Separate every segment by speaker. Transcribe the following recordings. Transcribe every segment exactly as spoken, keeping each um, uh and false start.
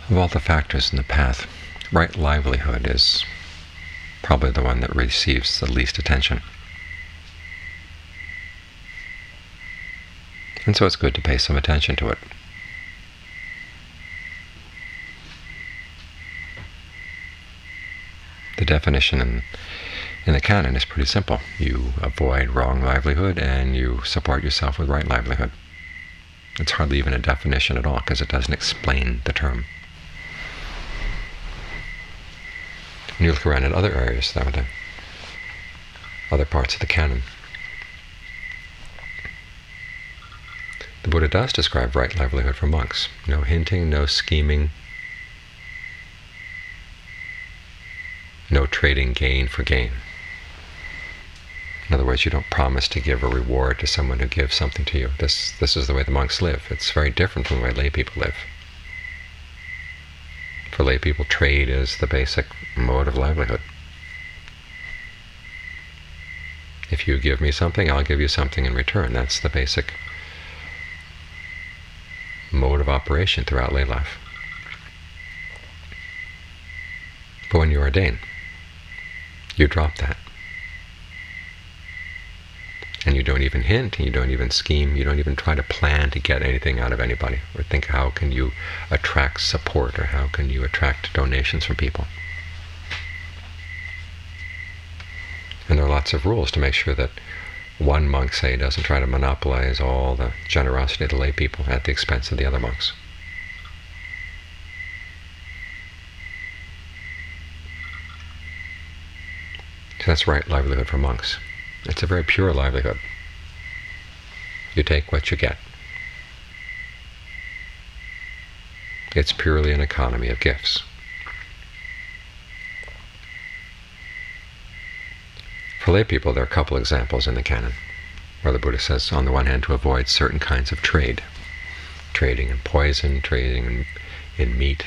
Speaker 1: Of all the factors in the path, right livelihood is probably the one that receives the least attention. And so it's good to pay some attention to it. The definition in, in the canon is pretty simple. You avoid wrong livelihood and you support yourself with right livelihood. It's hardly even a definition at all because it doesn't explain the term. And you look around at other areas, though, the other parts of the canon. The Buddha does describe right livelihood for monks. No hinting, no scheming, no trading gain for gain. In other words, you don't promise to give a reward to someone who gives something to you. This, this is the way the monks live. It's very different from the way lay people live. For lay people, trade is the basic mode of livelihood. If you give me something, I'll give you something in return. That's the basic mode of operation throughout lay life. But when you ordain, you drop that. And you don't even hint, and you don't even scheme, you don't even try to plan to get anything out of anybody, or think how can you attract support, or how can you attract donations from people. And there are lots of rules to make sure that one monk, say, doesn't try to monopolize all the generosity of the lay people at the expense of the other monks. So that's right livelihood for monks. It's a very pure livelihood. You take what you get. It's purely an economy of gifts. For lay people, there are a couple examples in the canon where the Buddha says, on the one hand, to avoid certain kinds of trade. Trading in poison, trading in, in meat,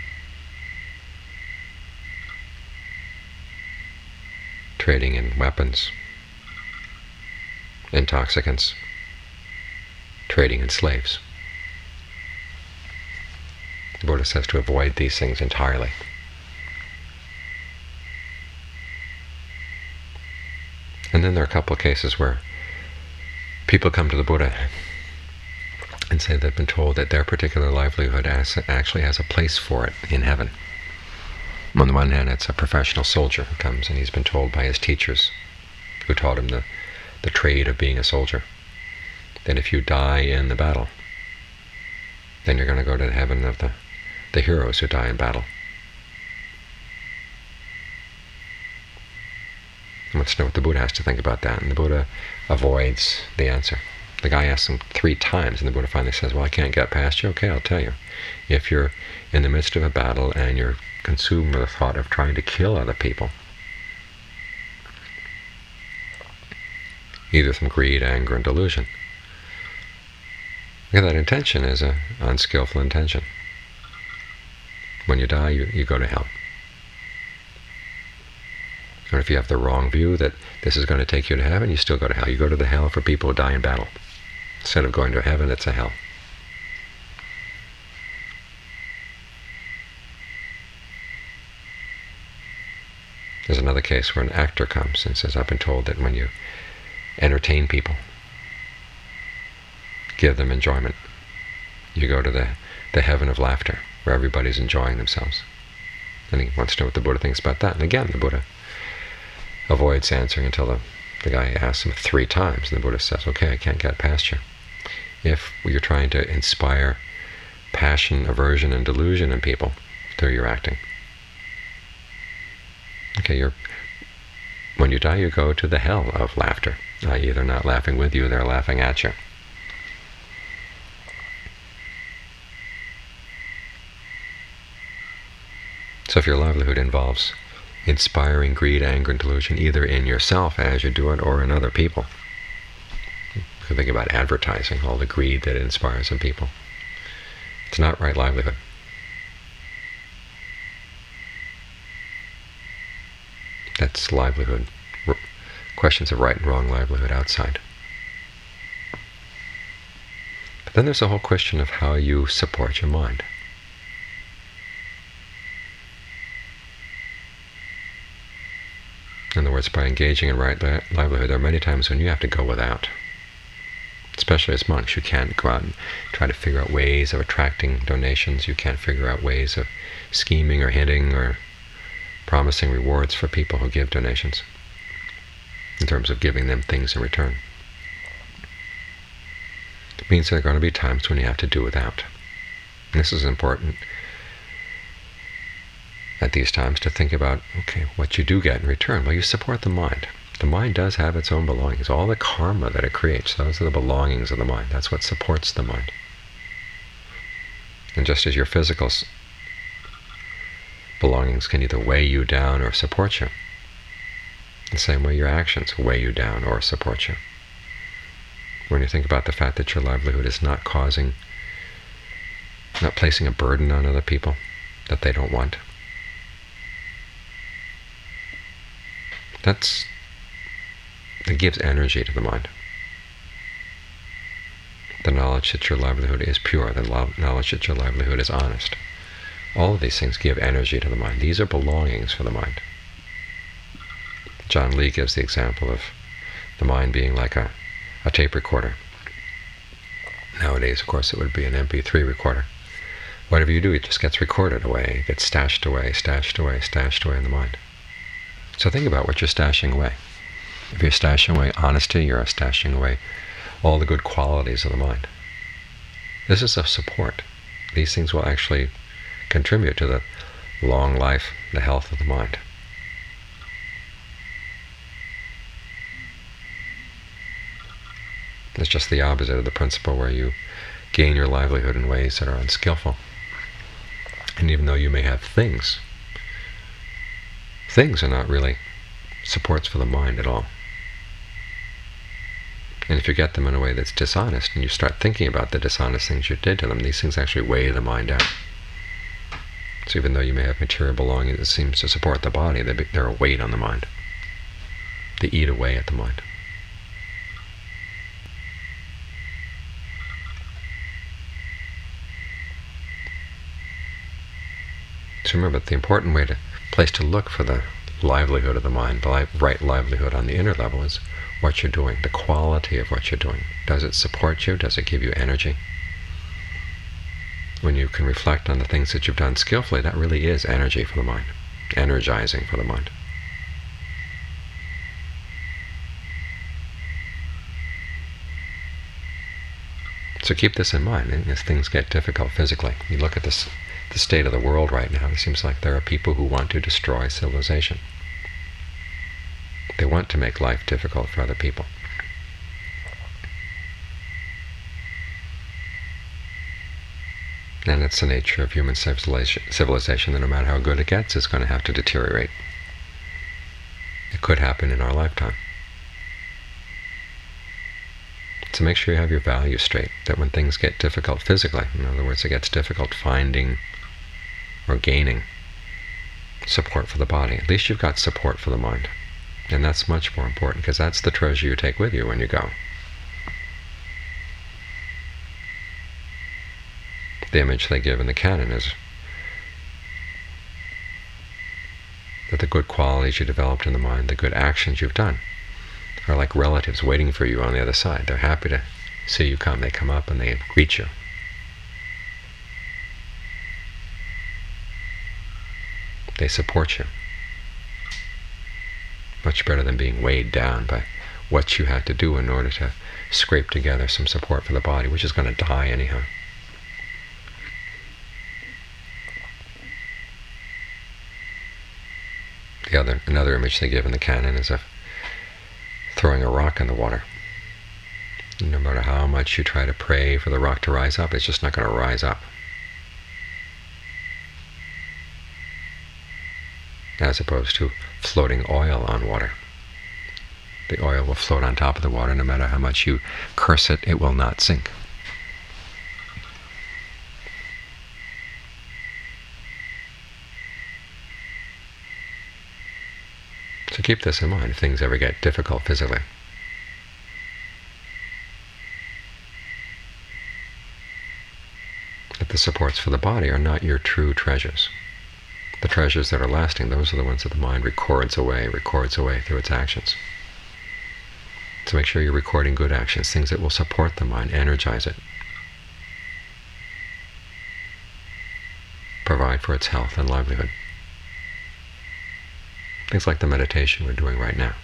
Speaker 1: trading in weapons, intoxicants, trading in slaves. The Buddha says to avoid these things entirely. And then there are a couple of cases where people come to the Buddha and say they've been told that their particular livelihood actually has a place for it in heaven. On the one hand, it's a professional soldier who comes and he's been told by his teachers, who taught him the, the trade of being a soldier, that if you die in the battle, then you're going to go to the heaven of the, the heroes who die in battle. He wants to know what the Buddha has to think about that, and the Buddha avoids the answer. The guy asks him three times, and the Buddha finally says, well, I can't get past you. Okay, I'll tell you. If you're in the midst of a battle and you're consumed with the thought of trying to kill other people, either from greed, anger, and delusion, because that intention is an unskillful intention. When you die, you, you go to hell. Or if you have the wrong view that this is going to take you to heaven, you still go to hell. You go to the hell for people who die in battle. Instead of going to heaven, it's a hell. There's another case where an actor comes and says, I've been told that when you entertain people, give them enjoyment, you go to the, the heaven of laughter, where everybody's enjoying themselves. And he wants to know what the Buddha thinks about that. And again, the Buddha avoids answering until the, the guy asks him three times. And the Buddha says, okay, I can't get past you. If you're trying to inspire passion, aversion, and delusion in people through your acting, okay, you're, when you die, you go to the hell of laughter. Uh, they're not laughing with you, they're laughing at you. So if your livelihood involves inspiring greed, anger, and delusion, either in yourself as you do it or in other people, you can think about advertising, all the greed that it inspires in people. It's not right livelihood. That's livelihood. Questions of right and wrong livelihood outside. But then there's a whole question of how you support your mind. In other words, by engaging in right li- livelihood, there are many times when you have to go without. Especially as monks, you can't go out and try to figure out ways of attracting donations. You can't figure out ways of scheming or hinting or promising rewards for people who give donations, in terms of giving them things in return. It means there are going to be times when you have to do without. And this is important at these times, to think about, okay, what you do get in return. Well, you support the mind. The mind does have its own belongings. All the karma that it creates, those are the belongings of the mind. That's what supports the mind. And just as your physical belongings can either weigh you down or support you, the same way your actions weigh you down or support you. When you think about the fact that your livelihood is not causing, not placing a burden on other people that they don't want, That's, it gives energy to the mind. The knowledge that your livelihood is pure, the knowledge that your livelihood is honest. All of these things give energy to the mind. These are belongings for the mind. John Lee gives the example of the mind being like a, a tape recorder. Nowadays, of course, it would be an M P three recorder. Whatever you do, it just gets recorded away. It gets stashed away, stashed away, stashed away in the mind. So think about what you're stashing away. If you're stashing away honesty, you're stashing away all the good qualities of the mind. This is a support. These things will actually contribute to the long life, the health of the mind. It's just the opposite of the principle where you gain your livelihood in ways that are unskillful. And even though you may have things, things are not really supports for the mind at all. And if you get them in a way that's dishonest, and you start thinking about the dishonest things you did to them, these things actually weigh the mind down. So even though you may have material belongings that seems to support the body, they're a weight on the mind. They eat away at the mind. So remember, the important way to place to look for the livelihood of the mind, the li right livelihood on the inner level, is what you're doing, the quality of what you're doing. Does it support you? Does it give you energy? When you can reflect on the things that you've done skillfully, that really is energy for the mind, energizing for the mind. So keep this in mind as things get difficult physically. You look at this, the state of the world right now, it seems like there are people who want to destroy civilization. They want to make life difficult for other people. And it's the nature of human civilization, civilization that no matter how good it gets, it's going to have to deteriorate. It could happen in our lifetime. So make sure you have your values straight, that when things get difficult physically, in other words, it gets difficult finding or gaining support for the body, at least you've got support for the mind. And that's much more important, because that's the treasure you take with you when you go. The image they give in the canon is that the good qualities you developed in the mind, the good actions you've done, are like relatives waiting for you on the other side. They're happy to see you come. They come up and they greet you. They support you. Much better than being weighed down by what you had to do in order to scrape together some support for the body, which is going to die anyhow. The other, another image they give in the canon is of throwing a rock in the water. No matter how much you try to pray for the rock to rise up, it's just not going to rise up. As opposed to floating oil on water. The oil will float on top of the water. No matter how much you curse it, it will not sink. So keep this in mind if things ever get difficult physically. That the supports for the body are not your true treasures. The treasures that are lasting, those are the ones that the mind records away, records away through its actions. So make sure you're recording good actions, things that will support the mind, energize it, provide for its health and livelihood. Things like the meditation we're doing right now.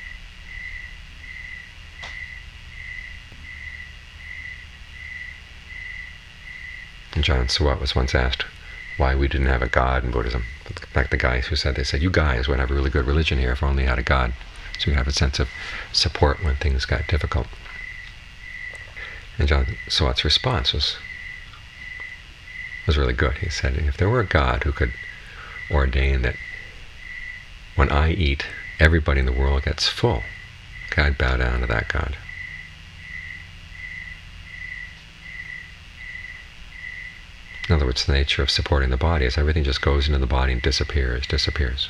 Speaker 1: And John Suwat was once asked why we didn't have a God in Buddhism. In fact, the guys who said, they said, you guys would have a really good religion here if only you had a God. So you have a sense of support when things got difficult. And John Suwat's response was, was really good. He said, if there were a God who could ordain that when I eat, everybody in the world gets full, okay, I'd bow down to that God. In other words, the nature of supporting the body is everything just goes into the body and disappears, disappears.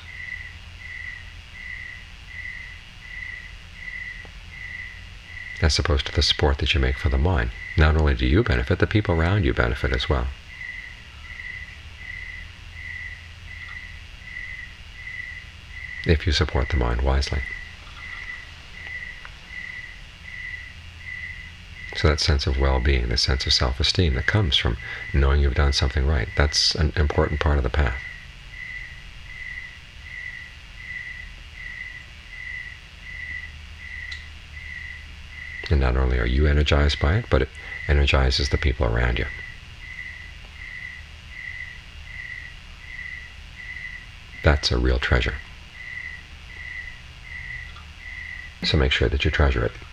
Speaker 1: As opposed to the support that you make for the mind. Not only do you benefit, the people around you benefit as well. If you support the mind wisely. So that sense of well-being, the sense of self-esteem that comes from knowing you've done something right, that's an important part of the path. And not only are you energized by it, but it energizes the people around you. That's a real treasure. So make sure that you treasure it.